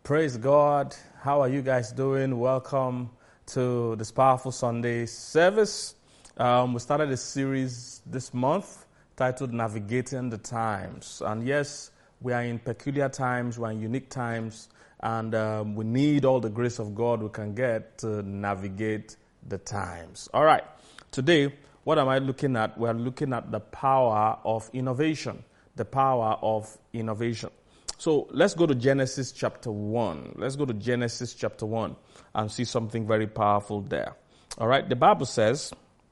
Praise God. How are you guys doing? Welcome to this powerful Sunday service. We started a series this month titled Navigating the Times. And yes, we are in peculiar times, we are in unique times, and we need all the grace of God we can get to navigate the times. All right. Today, what am I looking at? We're looking at the power of innovation. The power of innovation. So let's go to Genesis chapter 1. Let's go to Genesis chapter 1 and see something very powerful there. All right, the Bible says,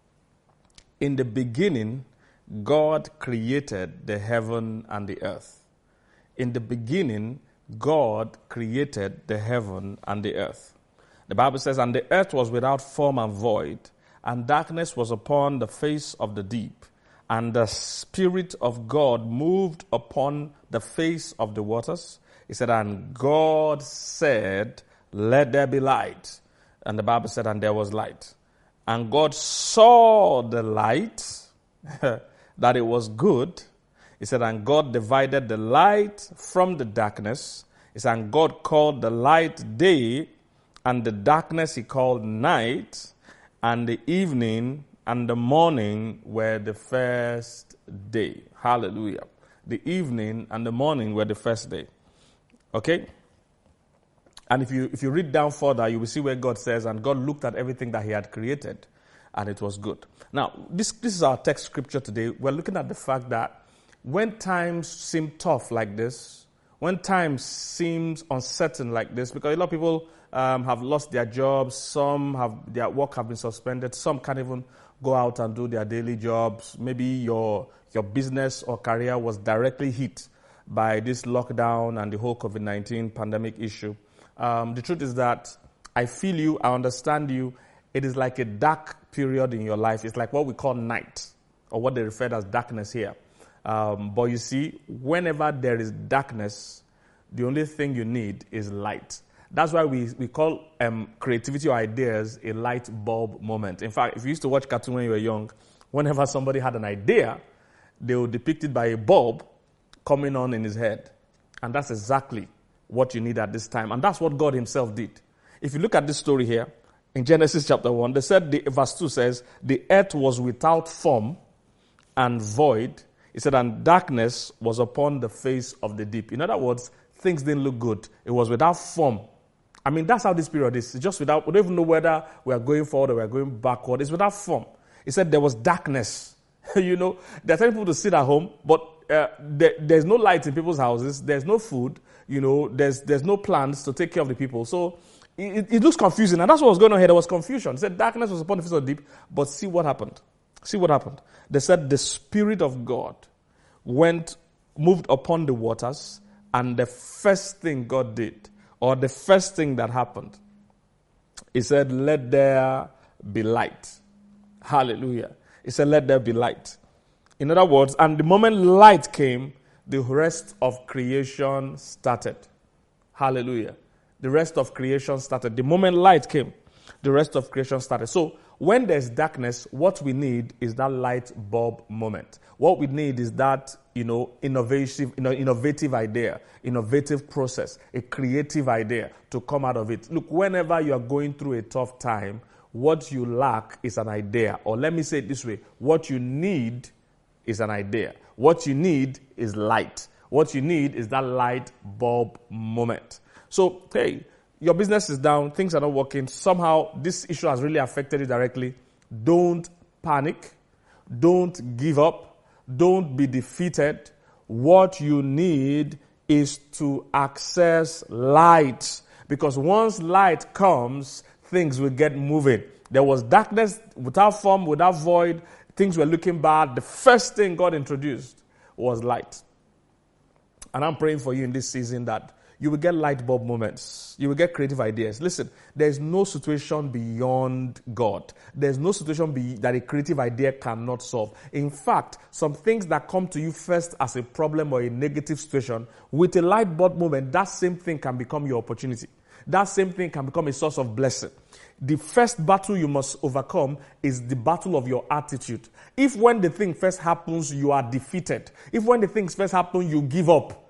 in the beginning, God created the heaven and the earth. In the beginning, God created the heaven and the earth. The Bible says, and the earth was without form and void, and darkness was upon the face of the deep. And the Spirit of God moved upon the face of the waters. He said, and God said, let there be light. And the Bible said, and there was light. And God saw the light, that it was good. He said, and God divided the light from the darkness. He said, and God called the light day, and the darkness he called night, and the evening and the morning were the first day. Hallelujah. The evening and the morning were the first day. Okay? And if you read down further, you will see where God says, and God looked at everything that he had created, and it was good. Now, this is our text scripture today. We're looking at the fact that when times seem tough like this, when times seems uncertain like this, because a lot of people have lost their jobs, their work have been suspended, some can't even go out and do their daily jobs. Maybe your business or career was directly hit by this lockdown and the whole COVID-19 pandemic issue. The truth is that I feel you, I understand you. It is like a dark period in your life. It's like what we call night, or what they refer to as darkness here. But you see, whenever there is darkness, the only thing you need is light. That's why we call creativity or ideas a light bulb moment. In fact, if you used to watch cartoon when you were young, whenever somebody had an idea, they would depict it by a bulb coming on in his head. And that's exactly what you need at this time. And that's what God himself did. If you look at this story here, in Genesis chapter 1, they said, verse 2 says, the earth was without form and void. It said, and darkness was upon the face of the deep. In other words, things didn't look good. It was without form. I mean, that's how this period is. It's just we don't even know whether we are going forward or we are going backward. It's without form. He said there was darkness. They're telling people to sit at home, but there's no light in people's houses. There's no food. There's no plans to take care of the people. So it looks confusing. And that's what was going on here. There was confusion. He said darkness was upon the face of the deep. But see what happened. See what happened. They said the Spirit of God moved upon the waters, and the first thing God did, or the first thing that happened, he said, let there be light. Hallelujah. He said, let there be light. In other words, and the moment light came, the rest of creation started. Hallelujah. The rest of creation started. The moment light came, the rest of creation started. So when there's darkness, what we need is that light bulb moment. What we need is that, innovative idea, innovative process, a creative idea to come out of it. Look, whenever you are going through a tough time, what you lack is an idea. Or let me say it this way, what you need is an idea. What you need is light. What you need is that light bulb moment. So, hey, your business is down, things are not working, somehow this issue has really affected you directly. Don't panic. Don't give up. Don't be defeated. What you need is to access light. Because once light comes, things will get moving. There was darkness without form, without void. Things were looking bad. The first thing God introduced was light. And I'm praying for you in this season that you will get light bulb moments. You will get creative ideas. Listen, there's no situation beyond God. There's no situation that a creative idea cannot solve. In fact, some things that come to you first as a problem or a negative situation, with a light bulb moment, that same thing can become your opportunity. That same thing can become a source of blessing. The first battle you must overcome is the battle of your attitude. If when the thing first happens, you are defeated. If when the things first happen, you give up,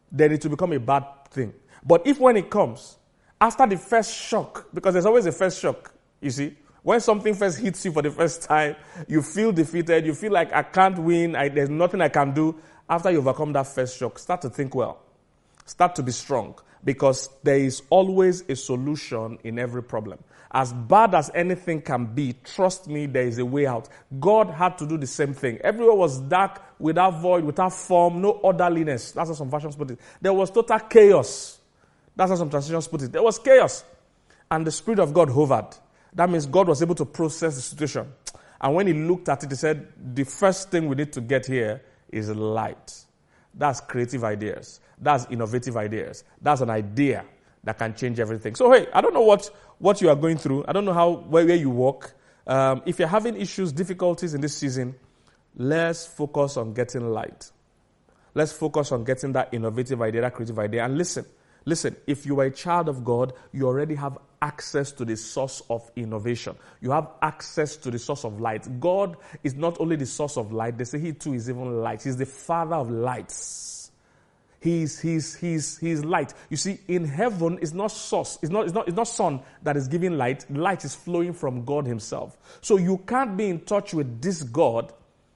then it will become a bad thing. But if when it comes, after the first shock, because there's always a first shock, you see, when something first hits you for the first time, you feel defeated, you feel like I can't win, there's nothing I can do. After you overcome that first shock, start to think well. Start to be strong, because there is always a solution in every problem. As bad as anything can be, trust me, there is a way out. God had to do the same thing. Everywhere was dark, without void, without form, no orderliness. That's how some versions put it. There was total chaos. That's how some translations put it. There was chaos. And the Spirit of God hovered. That means God was able to process the situation. And when he looked at it, he said, the first thing we need to get here is light. That's creative ideas. That's innovative ideas. That's an idea that can change everything. So, hey, I don't know what you are going through. I don't know where you work. If you're having issues, difficulties in this season, let's focus on getting light. Let's focus on getting that innovative idea, that creative idea. And listen, if you are a child of God, you already have access to the source of innovation. You have access to the source of light. God is not only the source of light, they say he too is even light. He's the father of lights. He's light. You see, in heaven, it's not source. It's not sun that is giving light. Light is flowing from God himself. So you can't be in touch with this God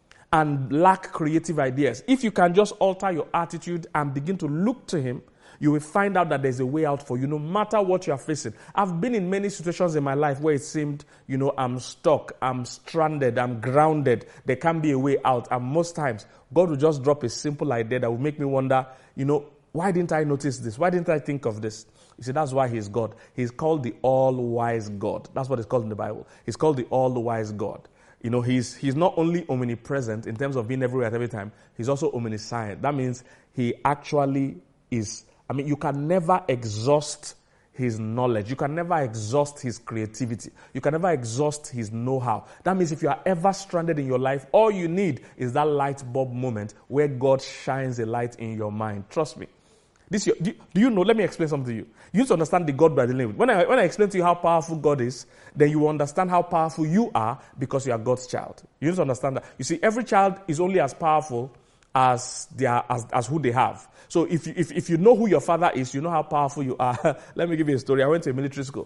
and lack creative ideas. If you can just alter your attitude and begin to look to him, you will find out that there's a way out for you, no matter what you are facing. I've been in many situations in my life where it seemed, I'm stuck, I'm stranded, I'm grounded. There can't be a way out. And most times, God will just drop a simple idea that will make me wonder, why didn't I notice this? Why didn't I think of this? You see, that's why he's God. He's called the all-wise God. That's what it's called in the Bible. He's called the all-wise God. He's not only omnipresent in terms of being everywhere at every time, he's also omniscient. That means he actually is. You can never exhaust his knowledge. You can never exhaust his creativity. You can never exhaust his know-how. That means if you are ever stranded in your life, all you need is that light bulb moment where God shines a light in your mind. Trust me. Do you know? Let me explain something to you. You need to understand the God we are dealing with. When I explain to you how powerful God is, then you will understand how powerful you are because you are God's child. You need to understand that. You see, every child is only as powerful as who they have. So if you know who your father is, you know how powerful you are. Let me give you a story. I went to a military school.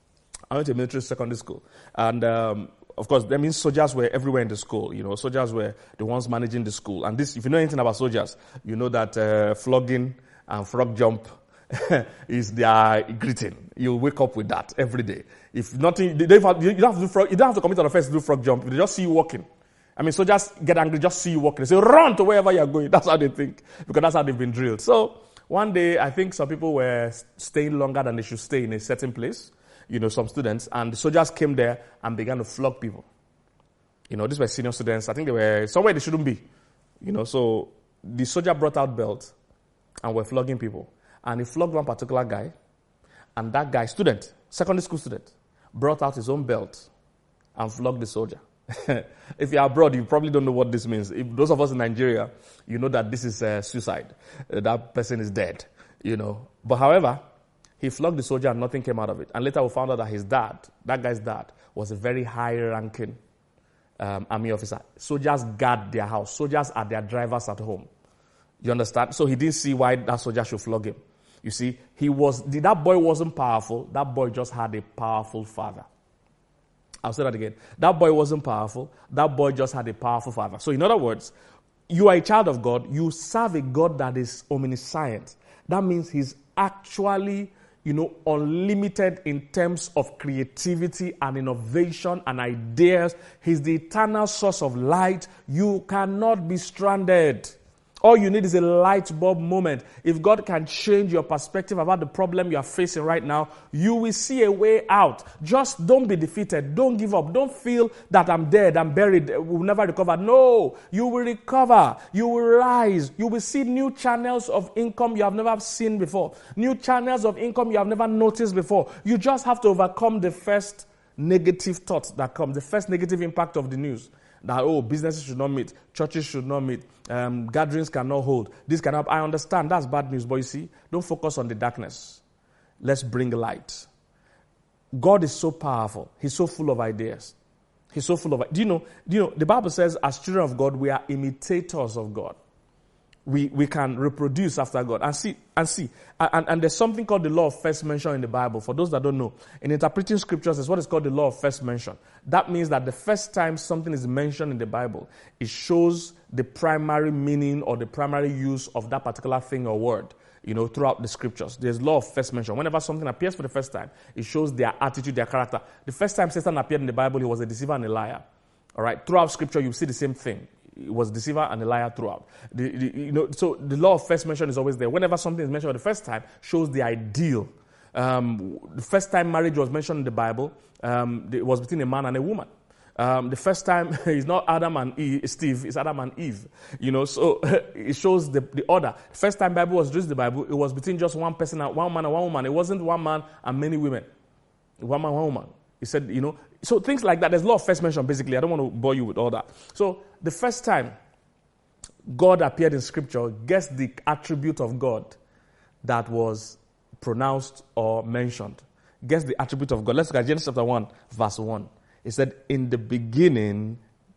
I went to a military secondary school. And of course, that means soldiers were everywhere in the school. Soldiers were the ones managing the school. And this, if you know anything about soldiers, you know that flogging and frog jump is their greeting. You wake up with that every day. If nothing, you don't have to do frog, you don't have to commit on the first to do frog jump. They just see you walking. Soldiers get angry, just see you walking. They say, run to wherever you're going. That's how they think, because that's how they've been drilled. So, one day, I think some people were staying longer than they should stay in a certain place, some students, and the soldiers came there and began to flog people. These were senior students. I think they were somewhere they shouldn't be. So the soldier brought out belt and were flogging people. And he flogged one particular guy, and that guy, secondary school student, brought out his own belt and flogged the soldier. If you're abroad, you probably don't know what this means. If those of us in Nigeria, you know that this is suicide. That person is dead, But however, he flogged the soldier and nothing came out of it. And later we found out that that guy's dad, was a very high-ranking army officer. Soldiers guard their house. Soldiers are their drivers at home. You understand? So he didn't see why that soldier should flog him. You see, that boy wasn't powerful. That boy just had a powerful father. I'll say that again. That boy wasn't powerful. That boy just had a powerful father. So in other words, you are a child of God. You serve a God that is omniscient. That means he's actually, unlimited in terms of creativity and innovation and ideas. He's the eternal source of light. You cannot be stranded. All you need is a light bulb moment. If God can change your perspective about the problem you are facing right now, you will see a way out. Just don't be defeated. Don't give up. Don't feel that I'm dead, I'm buried, we'll never recover. No, you will recover. You will rise. You will see new channels of income you have never seen before. New channels of income you have never noticed before. You just have to overcome the first negative thoughts that come, the first negative impact of the news. That, businesses should not meet, churches should not meet, gatherings cannot hold, this cannot. I understand, that's bad news, but you see, don't focus on the darkness. Let's bring light. God is so powerful. He's so full of ideas. Do you know, the Bible says, as children of God, we are imitators of God. we can reproduce after God. And there's something called the law of first mention in the Bible. For those that don't know, in interpreting scriptures, there's what is called the law of first mention. That means that the first time something is mentioned in the Bible, it shows the primary meaning or the primary use of that particular thing or word, throughout the scriptures. There's law of first mention. Whenever something appears for the first time, it shows their attitude, their character. The first time Satan appeared in the Bible, he was a deceiver and a liar. All right? Throughout scripture, you see the same thing. It was deceiver and a liar throughout. So the law of first mention is always there. Whenever something is mentioned for the first time, shows the ideal. The first time marriage was mentioned in the Bible, it was between a man and a woman. The first time it's not Adam and Steve, it's Adam and Eve. So it shows the order. The first time Bible was just the Bible, it was between just one person and one man and one woman. It wasn't one man and many women. One man, one woman. He said, so things like that. There's a lot of first mention, basically. I don't want to bore you with all that. So the first time God appeared in Scripture, guess the attribute of God that was pronounced or mentioned. Guess the attribute of God. Let's look at Genesis chapter 1, verse 1. It said, in the beginning,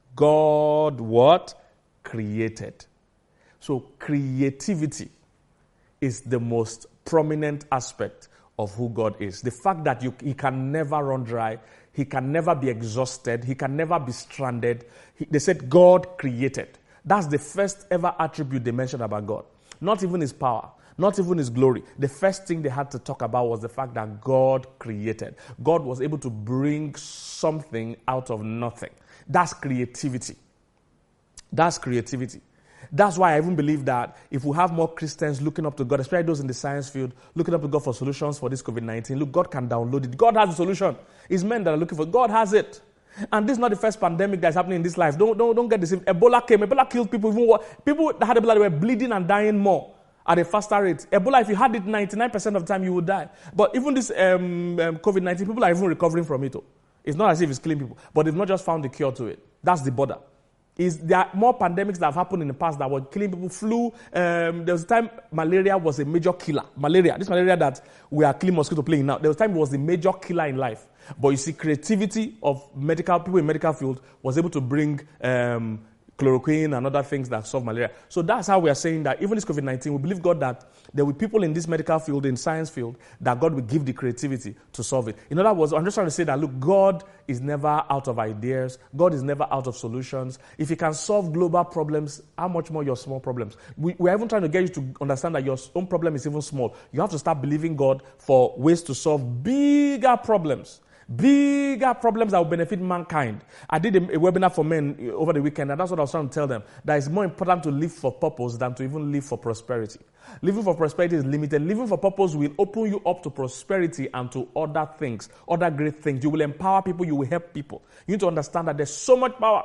God what? Created. So creativity is the most prominent aspect of who God is. The fact that he can never run dry, he can never be exhausted, he can never be stranded. They said God created. That's the first ever attribute they mentioned about God. Not even his power, not even his glory. The first thing they had to talk about was the fact that God created. God was able to bring something out of nothing. That's creativity. That's creativity. That's why I even believe that if we have more Christians looking up to God, especially those in the science field, looking up to God for solutions for this COVID-19, look, God can download it. God has a solution. It's men that are looking for it. God has it. And this is not the first pandemic that's happening in this life. Don't get deceived. Ebola came. Ebola killed people. People that had Ebola, they were bleeding and dying more at a faster rate. Ebola, if you had it 99% of the time, you would die. But even this COVID-19, people are even recovering from it. It's not as if it's killing people. But they've not just found the cure to it. That's the border. There are more pandemics that have happened in the past that were killing people. Flu, there was a time malaria was a major killer. This malaria that we are killing mosquito playing now, there was a time it was the major killer in life. But you see, creativity of people in medical field was able to bring chloroquine and other things that solve malaria. So that's how we are saying that even this COVID-19, we believe God that there will be people in this medical field, in science field, that God will give the creativity to solve it. In other words, I'm just trying to say that, look, God is never out of ideas. God is never out of solutions. If He can solve global problems, how much more your small problems? We're even trying to get you to understand that your own problem is even small. You have to start believing God for ways to solve bigger problems. Bigger problems that will benefit mankind. I did a webinar for men over the weekend, and that's what I was trying to tell them. That it's more important to live for purpose than to even live for prosperity. Living for prosperity is limited. Living for purpose will open you up to prosperity and to other things, other great things. You will empower people. You will help people. You need to understand that there's so much power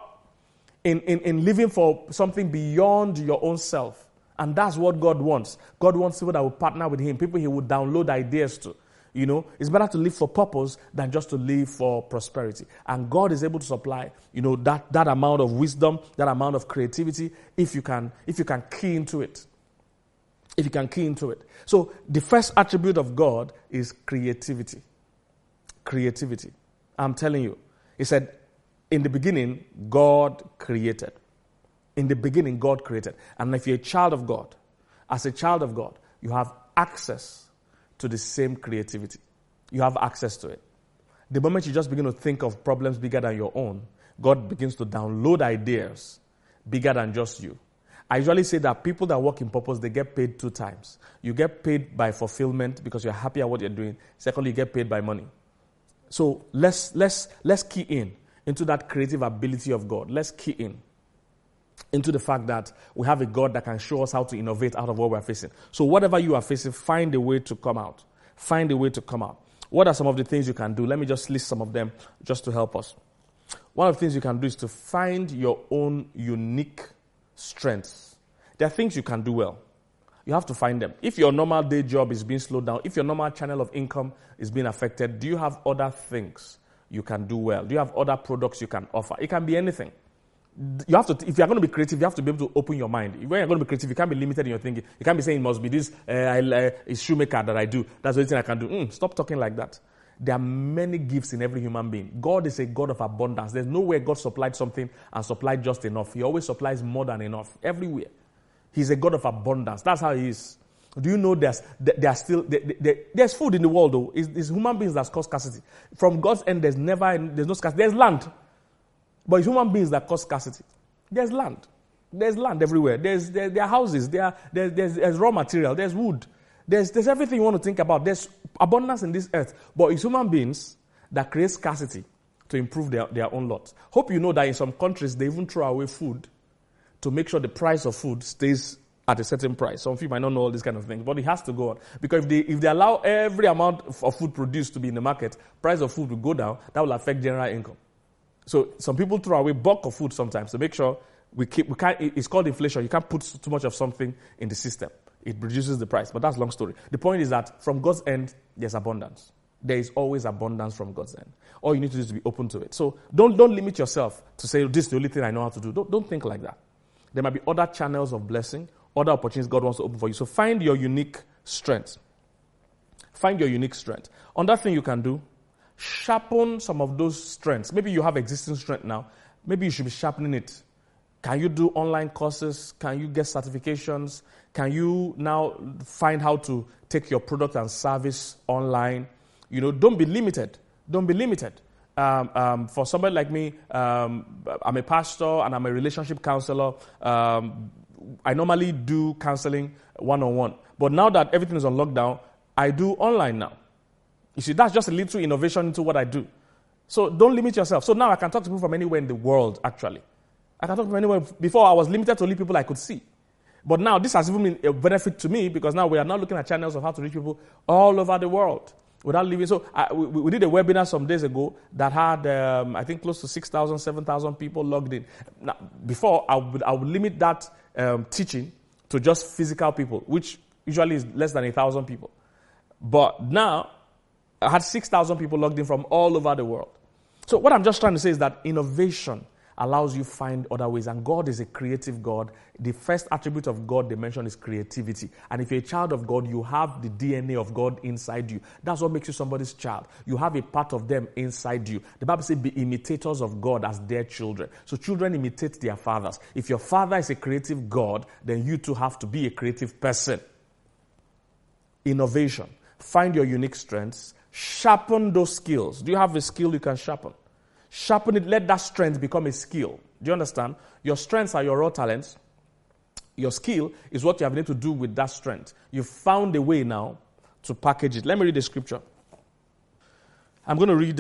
in living for something beyond your own self. And that's what God wants. God wants people that will partner with Him, people He will download ideas to. It's better to live for purpose than just to live for prosperity. And God is able to supply, that amount of wisdom, that amount of creativity, if you can key into it. If you can key into it. So the first attribute of God is creativity. Creativity. I'm telling you. He said, in the beginning, God created. In the beginning, God created. And if you're a child of God, as a child of God, you have access to the same creativity. You have access to it. The moment you just begin to think of problems bigger than your own, God begins to download ideas bigger than just you. I usually say that people that work in purpose, they get paid 2 times. You get paid by fulfillment because you're happy at what you're doing. Secondly, you get paid by money. So let's key into that creative ability of God. Let's key into the fact that we have a God that can show us how to innovate out of what we're facing. So whatever you are facing, find a way to come out. Find a way to come out. What are some of the things you can do? Let me just list some of them just to help us. One of the things you can do is to find your own unique strengths. There are things you can do well. You have to find them. If your normal day job is being slowed down, if your normal channel of income is being affected, do you have other things you can do well? Do you have other products you can offer? It can be anything. You have to, if you're going to be creative, you have to be able to open your mind. When you're going to be creative, you can't be limited in your thinking. You can't be saying it must be this shoemaker that I do. That's the only thing I can do. Stop talking like that. There are many gifts in every human being. God is a God of abundance. There's no way God supplied something and supplied just enough. He always supplies more than enough. Everywhere. He's a God of abundance. That's how he is. Do you know there's food in the world, though? It's human beings that cause scarcity. From God's end, there's no scarcity. There's land. But it's human beings that cause scarcity. There's land. There's land everywhere. There are houses. There's raw material. There's wood. There's everything you want to think about. There's abundance in this earth. But it's human beings that create scarcity to improve their own lot. Hope you know that in some countries, they even throw away food to make sure the price of food stays at a certain price. Some of you might not know all these kind of things, but it has to go on. Because if they allow every amount of food produced to be in the market, price of food will go down. That will affect general income. So some people throw away bulk of food sometimes to make sure we can't. It's called inflation. You can't put too much of something in the system. It reduces the price. But that's a long story. The point is that from God's end, there's abundance. There is always abundance from God's end. All you need to do is to be open to it. So don't limit yourself to say, this is the only thing I know how to do. Don't think like that. There might be other channels of blessing, other opportunities God wants to open for you. So find your unique strength. Find your unique strength. Another thing you can do, sharpen some of those strengths. Maybe you have existing strength now. Maybe you should be sharpening it. Can you do online courses? Can you get certifications? Can you now find how to take your product and service online? Don't be limited. Don't be limited. For somebody like me, I'm a pastor and I'm a relationship counselor. I normally do counseling one-on-one. But now that everything is on lockdown, I do online now. You see, that's just a little innovation into what I do. So don't limit yourself. So now I can talk to people from anywhere in the world, actually. I can talk from anywhere. Before, I was limited to only people I could see. But now this has even been a benefit to me because now we are now looking at channels of how to reach people all over the world without leaving. So we did a webinar some days ago that had, I think, close to 6,000, 7,000 people logged in. Now, before, I would limit that teaching to just physical people, which usually is less than 1,000 people. But now, I had 6,000 people logged in from all over the world. So what I'm just trying to say is that innovation allows you find other ways. And God is a creative God. The first attribute of God they mention is creativity. And if you're a child of God, you have the DNA of God inside you. That's what makes you somebody's child. You have a part of them inside you. The Bible says, be imitators of God as their children. So children imitate their fathers. If your father is a creative God, then you too have to be a creative person. Innovation. Find your unique strengths. Sharpen those skills. Do you have a skill you can sharpen? Sharpen it. Let that strength become a skill. Do you understand? Your strengths are your raw talents. Your skill is what you have been able to do with that strength. You've found a way now to package it. Let me read the scripture. I'm going to read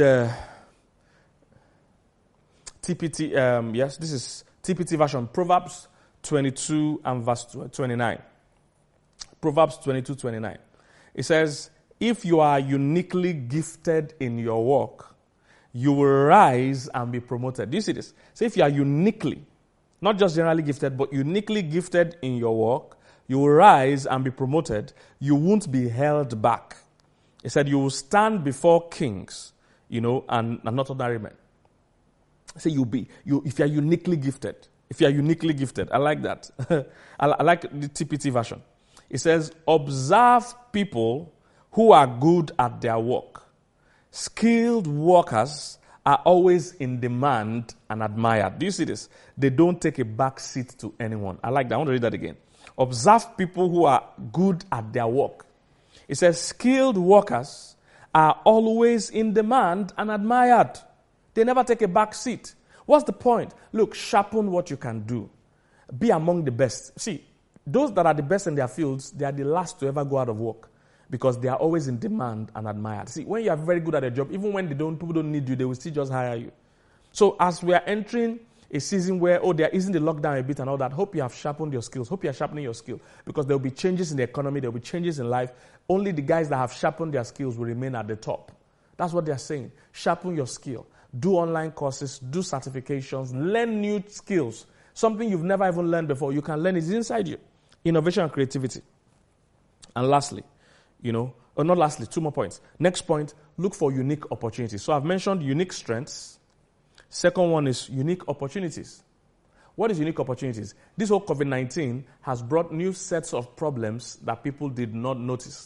TPT. Yes, this is TPT version. Proverbs 22 and verse 29. Proverbs 22:29. It says, if you are uniquely gifted in your work, you will rise and be promoted. Do you see this? So if you are uniquely, not just generally gifted, but uniquely gifted in your work, you will rise and be promoted. You won't be held back. He said you will stand before kings, and not ordinary men. Say if you are uniquely gifted. If you are uniquely gifted. I like that. I like the TPT version. It says, observe people who are good at their work. Skilled workers are always in demand and admired. Do you see this? They don't take a back seat to anyone. I like that. I want to read that again. Observe people who are good at their work. It says skilled workers are always in demand and admired. They never take a back seat. What's the point? Look, sharpen what you can do. Be among the best. See, those that are the best in their fields, they are the last to ever go out of work. Because they are always in demand and admired. See, when you are very good at a job, even when people don't need you, they will still just hire you. So as we are entering a season where, there isn't the lockdown a bit and all that, hope you have sharpened your skills. Hope you are sharpening your skill. Because there will be changes in the economy, there will be changes in life. Only the guys that have sharpened their skills will remain at the top. That's what they are saying. Sharpen your skill. Do online courses, do certifications, learn new skills. Something you've never even learned before. You can learn it inside you. Innovation and creativity. And lastly, not lastly, 2 more points. Next point, look for unique opportunities. So I've mentioned unique strengths. Second one is unique opportunities. What is unique opportunities? This whole COVID-19 has brought new sets of problems that people did not notice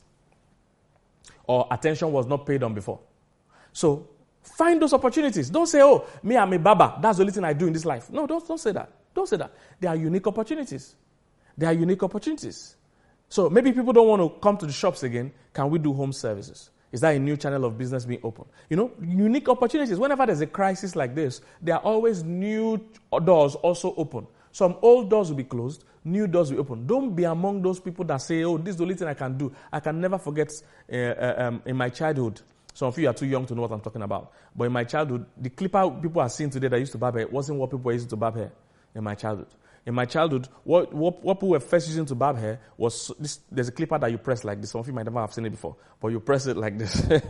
or attention was not paid on before. So find those opportunities. Don't say, I'm a baba. That's the only thing I do in this life. No, don't say that. Don't say that. There are unique opportunities. There are unique opportunities. So maybe people don't want to come to the shops again. Can we do home services? Is that a new channel of business being opened? Unique opportunities. Whenever there's a crisis like this, there are always new doors also open. Some old doors will be closed, new doors will be open. Don't be among those people that say, oh, this is the only thing I can do. I can never forget in my childhood. Some of you are too young to know what I'm talking about. But in my childhood, the clipper people are seeing today that used to barb hair wasn't what people were using to barb hair in my childhood. In my childhood, what people were first using to barb hair was this. There's a clipper that you press like this. Some of you might never have seen it before, but you press it like this.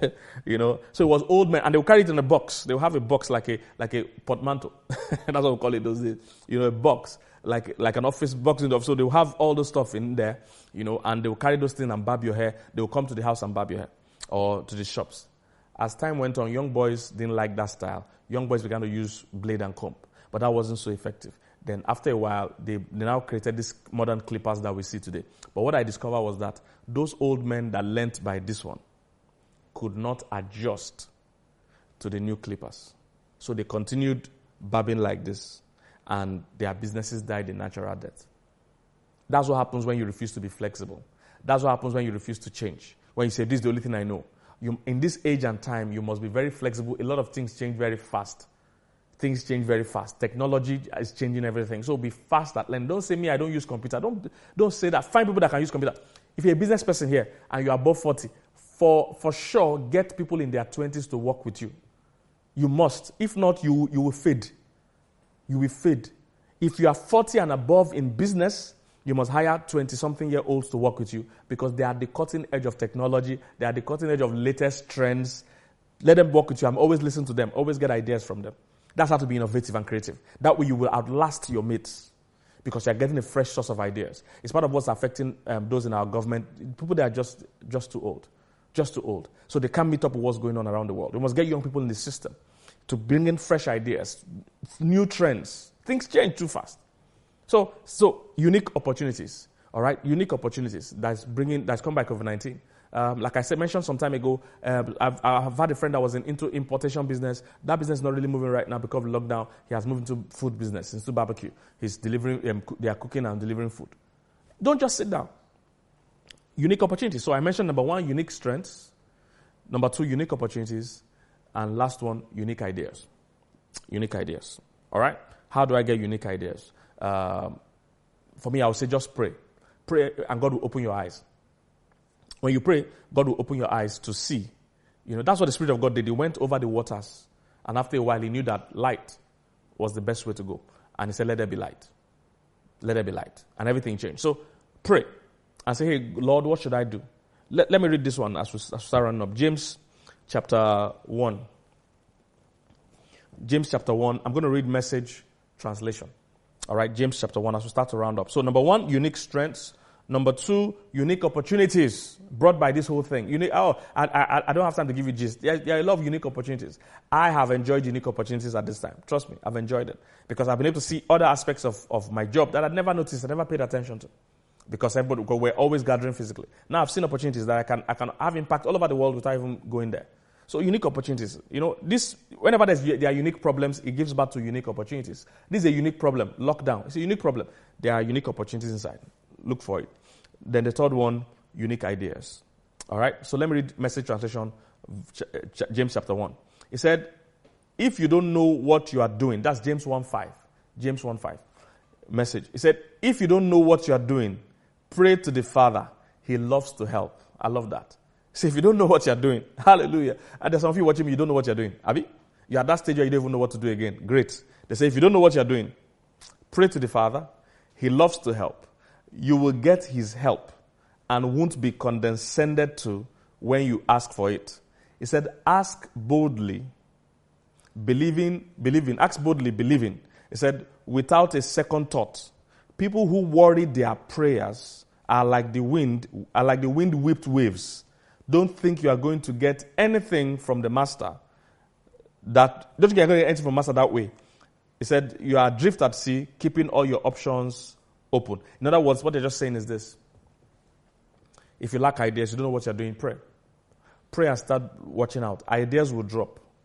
So it was old men, and they would carry it in a box. They would have a box like a portmanteau. That's what we call it those days. A box like an office box in the office. So they would have all those stuff in there, and they would carry those things and barb your hair. They would come to the house and barb your hair, or to the shops. As time went on, young boys didn't like that style. Young boys began to use blade and comb, but that wasn't so effective. Then after a while, they now created these modern clippers that we see today. But what I discovered was that those old men that learnt by this one could not adjust to the new clippers. So they continued barbing like this, and their businesses died a natural death. That's what happens when you refuse to be flexible. That's what happens when you refuse to change. When you say, this is the only thing I know. In this age and time, you must be very flexible. A lot of things change very fast. Things change very fast. Technology is changing everything. So be fast at learning. Don't say me, I don't use computer. Don't say that. Find people that can use computer. If you're a business person here and you're above 40, for sure, get people in their 20s to work with you. You must. If not, you will fade. You will fade. If you are 40 and above in business, you must hire 20-something-year-olds to work with you because they are the cutting edge of technology. They are the cutting edge of latest trends. Let them work with you. I'm always listening to them. Always get ideas from them. That's how to be innovative and creative. That way you will outlast your mates because you're getting a fresh source of ideas. It's part of what's affecting those in our government. People that are just too old. Just too old. So they can't meet up with what's going on around the world. We must get young people in the system to bring in fresh ideas, new trends. Things change too fast. So unique opportunities, all right? Unique opportunities that's come by COVID-19. Like I said, mentioned some time ago, I've had a friend that was into importation business. That business is not really moving right now because of lockdown. He has moved into food business, into barbecue. He's delivering, they are cooking and delivering food. Don't just sit down. Unique opportunities. So I mentioned number one, unique strengths. Number two, unique opportunities. And last one, unique ideas. Unique ideas. All right? How do I get unique ideas? For me, I would say just pray. Pray and God will open your eyes. When you pray, God will open your eyes to see. That's what the Spirit of God did. He went over the waters. And after a while, he knew that light was the best way to go. And he said, let there be light. Let there be light. And everything changed. So pray and say, hey, Lord, what should I do? Let me read this one as we start running up. James chapter 1. James chapter 1. I'm going to read Message translation. All right, James chapter 1 as we start to round up. So number one, unique strengths. Number two, unique opportunities brought by this whole thing. I don't have time to give you gist. Yeah, I love unique opportunities. I have enjoyed unique opportunities at this time. Trust me, I've enjoyed it. Because I've been able to see other aspects of my job that I'd never noticed, I never paid attention to. Because we're always gathering physically. Now I've seen opportunities that I can have impact all over the world without even going there. So unique opportunities. Whenever there are unique problems, it gives birth to unique opportunities. This is a unique problem. Lockdown. It's a unique problem. There are unique opportunities inside. Look for it. Then the third one, unique ideas. All right? So let me read Message translation, James chapter 1. He said, if you don't know what you are doing, that's James 1:5. James 1:5. Message. He said, if you don't know what you are doing, pray to the Father. He loves to help. I love that. So if you don't know what you're doing, hallelujah. And there's some of you watching me, you don't know what you're doing. Abi? You're at that stage where you don't even know what to do again. Great. They say, if you don't know what you're doing, pray to the Father. He loves to help. You will get his help and won't be condescended to when you ask for it. He said, ask boldly, believing. Ask boldly, believing. He said, without a second thought. People who worry their prayers are like the wind-whipped waves. Don't think you are going to get anything from the master. Don't think you're going to get anything from the master that way. He said, you are adrift at sea, keeping all your options open. In other words, what they're just saying is this. If you lack ideas, you don't know what you're doing, pray. Pray and start watching out. Ideas will drop.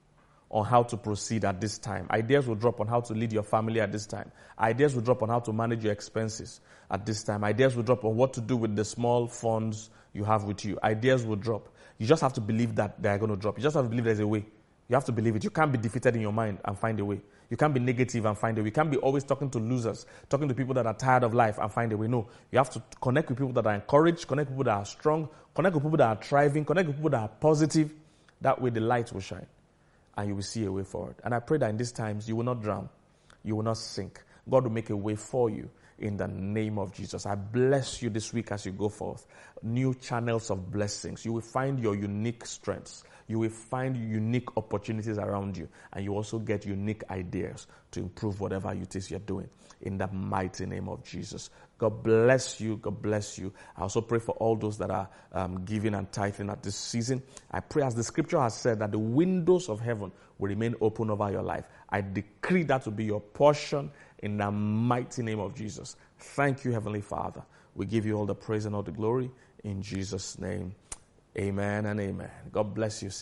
on how to proceed at this time. Ideas will drop on how to lead your family at this time. Ideas will drop on how to manage your expenses at this time. Ideas will drop on what to do with the small funds you have with you. Ideas will drop. You just have to believe that they are going to drop. You just have to believe there's a way. You have to believe it. You can't be defeated in your mind and find a way. You can't be negative and find a way. You can't be always talking to losers, talking to people that are tired of life and find a way. No, you have to connect with people that are encouraged, connect with people that are strong, connect with people that are thriving, connect with people that are positive. That way the light will shine and you will see a way forward. And I pray that in these times you will not drown. You will not sink. God will make a way for you in the name of Jesus. I bless you this week as you go forth. New channels of blessings. You will find your unique strengths. You will find unique opportunities around you. And you also get unique ideas to improve whatever it is you're doing. In the mighty name of Jesus. God bless you. God bless you. I also pray for all those that are giving and tithing at this season. I pray, as the scripture has said, that the windows of heaven will remain open over your life. I decree that to be your portion in the mighty name of Jesus. Thank you, Heavenly Father. We give you all the praise and all the glory in Jesus' name. Amen and amen. God bless you.